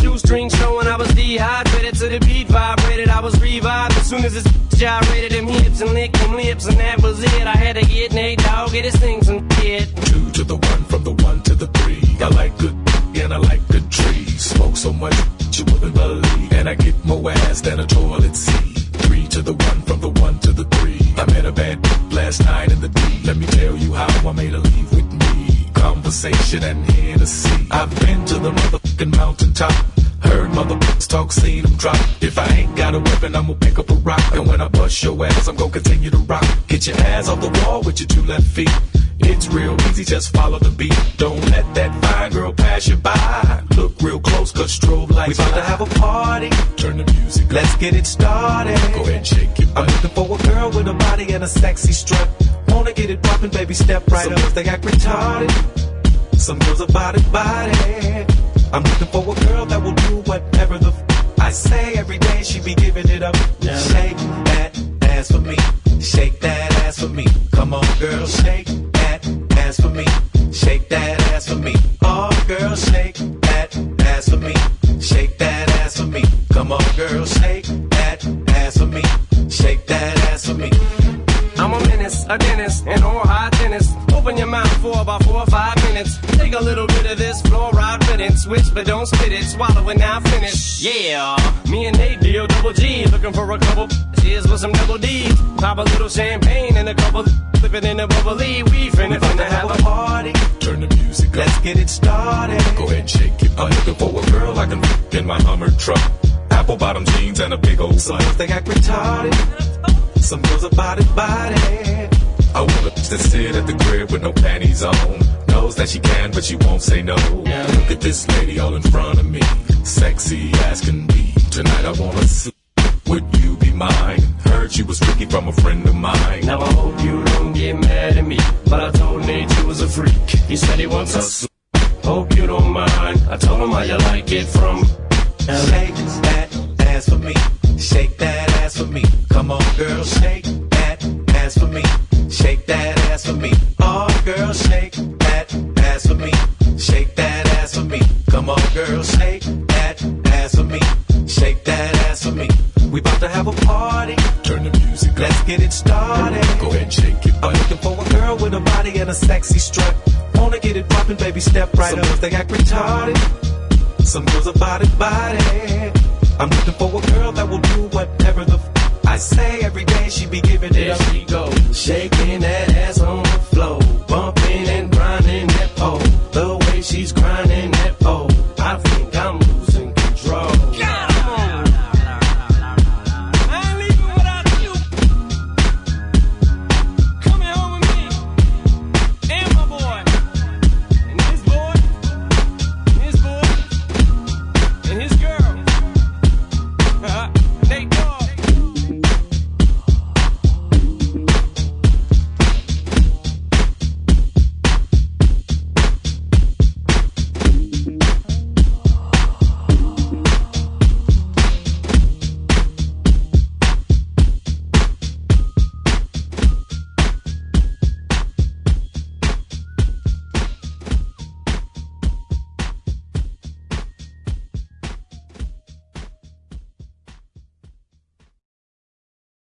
shoestring showing I was dehydrated. To the beat vibrated, I was revived. As soon as this gyrated them hips and licked them lips, and that was it. I had to get Nate Dogg, get his things and get 2 to the 1, from the 1 to the 3. I like good and I like good trees. Smoke so much you wouldn't believe, and I get more ass than a toilet seat. 3 to the 1, from the 1 to the 3. I met a bad last night in the D. Let me tell you how I made her leave with me. Conversation and Hennessy. I've been to the motherfucking mountaintop. Heard motherfuckers talk, seen them drop. If I ain't got a weapon, I'ma pick up a rock. And when I bust your ass, I'm gonna continue to rock. Get your ass off the wall with your 2 left feet. It's real easy, just follow the beat. Don't let that fine girl pass you by. Look real close, cause strobe lights. We about to have a party. Turn the music up. Let's get it started. Go ahead and shake it. I'm looking for a girl with a body and a sexy strut. Wanna get it poppin', baby, step right up. Some girls, they act retarded. Some girls are body. I'm looking for a girl that will do whatever the I say every day. She be giving it up. Yeah. Shake that ass for me. Shake that ass for me. Come on, girl, shake that ass for me. Shake that ass for me. Oh, girl, shake that ass for me. Shake that ass for me. Come on, girl, shake that ass for me. Shake that ass for me. I'm a menace, a dentist, and all high tennis. Open your mouth for about 4 or 5 minutes. Take a little bit of this fluoride riddance. Switch, but don't spit it. Swallow it, now finish. Yeah, me and Nate deal double G. Looking for a couple cheers with some double D's. Pop a little champagne and a couple flip it in the bubbly. We finna have a party. Turn the music up. Let's get it started. Go ahead and shake it. I'm looking for a girl I can in my Hummer truck. Apple bottom jeans and a big old Some girls, they act retarded. Some girls are body. I want her to sit at the crib with no panties on. Knows that she can, but she won't say no. Yeah. Look at this lady all in front of me. Sexy as can be. Tonight I wanna see. Would you be mine? Heard she was freaky from a friend of mine. Now I hope you don't get mad at me, but I told Nate you was a freak. He said he wants us. Hope you don't mind. I told him how you like it from Shake that ass for me. Shake that ass for me. Come on, girl, shake that ass for me. Shake that ass for me. Oh, girl, shake that ass for me. Shake that ass for me. Come on, girl, shake that ass for me. Shake that ass for me. We about to have a party. Turn the music up. Let's get it started. Go ahead and shake it. I'm looking for a girl with a body and a sexy strut. Wanna get it poppin', baby, step right up. Some girls, they act retarded. Some girls are body. I'm looking for a girl that will do whatever the I say every day. She be giving it up. There she go, shaking that ass on the floor. Bum